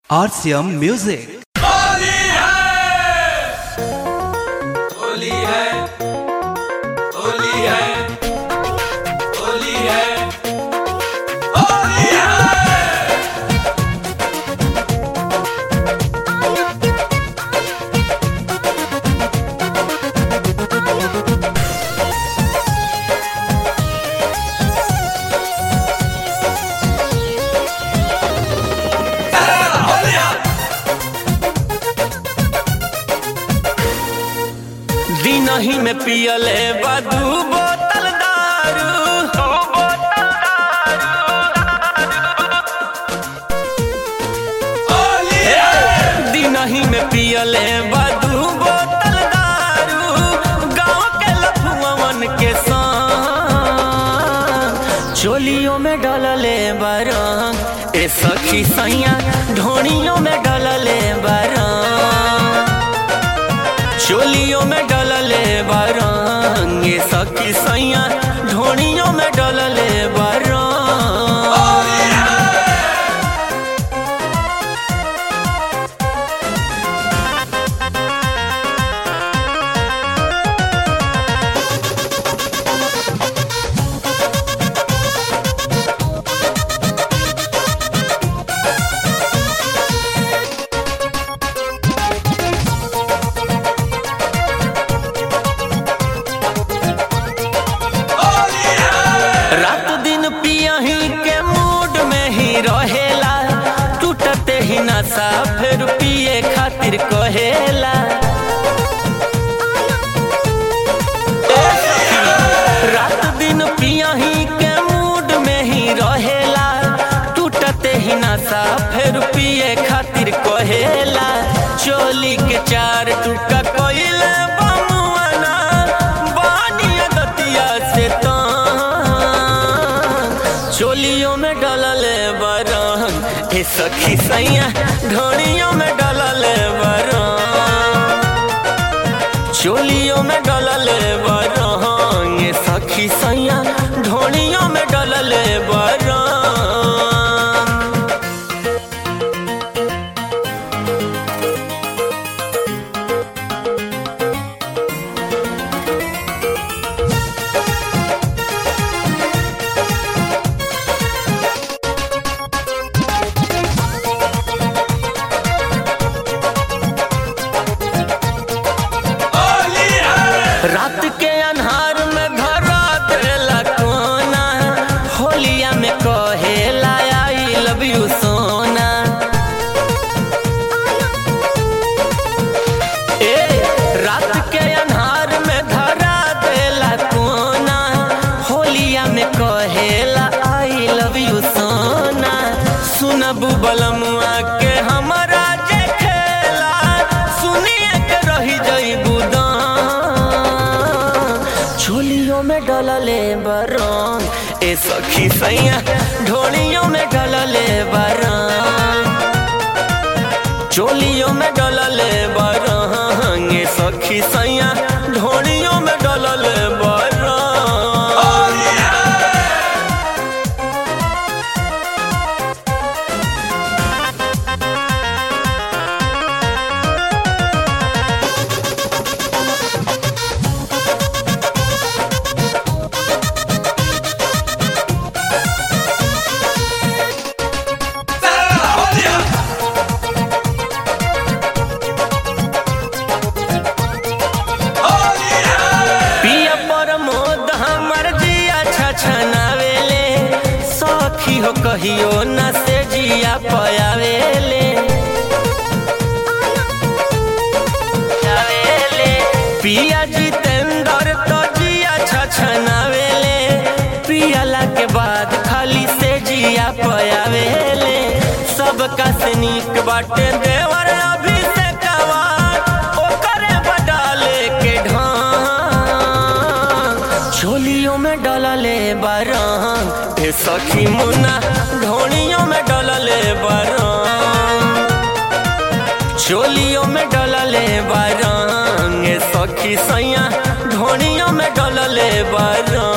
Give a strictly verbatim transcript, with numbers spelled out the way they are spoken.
R C M Music। Holi है, होली है, होली है, होली है, होली है। दिनही में पियले बदू बोतल दारू, होली है, दिनही में पियले बदू बोतल दारू, गाँव के लफुअन के संग चोलियों में डलले बरंग, ए सखी सैया ढोनियों में डलले बरंग, चोलियों में डलले बरंग, ये सखी सैया ढोनियों में डलले बरंग। रात दिन पियही के मूड में ही रहेला, टूटते ही नशा फिर पिए खातिर कहेला। रात दिन पियही के मूड में ही रहेला, टूटते ही नशा फिर पिए खातिर कहेला। चोली के चार टुका कोइले बमुआना, बानिया दतिया से तो चोलियों में डलले बरंग, ए सखी सैया ढोनियों में डलले बरंग, चोलियों में डलले बरंग, ए सखी सैया ढोनियों में डलले बरंग। होली है, रात के अन्हार में घरा देला कोना, होलिया में कहेला आई लव यू सोना। ए रात के अन्हार में घरा देला कोना, होलिया में कहेला आई लव यू सोना। सुनबू बलमुआ के हमरा जे खेला, सुनिए के रही जइबू चोलियों में डलले बरंग, ए सखी सैया ढोलियों में डलले बरंग, चोलियों में डलले बरंग, ए सखी सैया ढोलियों में डलले बरंग। होली है। होली है, होली है, पिया प्रमोद हमर जिया छछनावेले, सखी हो कहियो न से जिया पयावेले। पिया जितेंद्र तो जिया छछनावेले, पियला के बाद खाली से जिया पयावेले। सबका से नीक बाटे देवर अभिषेकवा, ओकरे बडाले के ढंग, चोलियों में डलले बरंग, ए सखी मुन्ना ढोनियों में डलले बरंग, चोलियों में डलले बरंग, ए सखी सैया ढोनियों में डलले बरंग।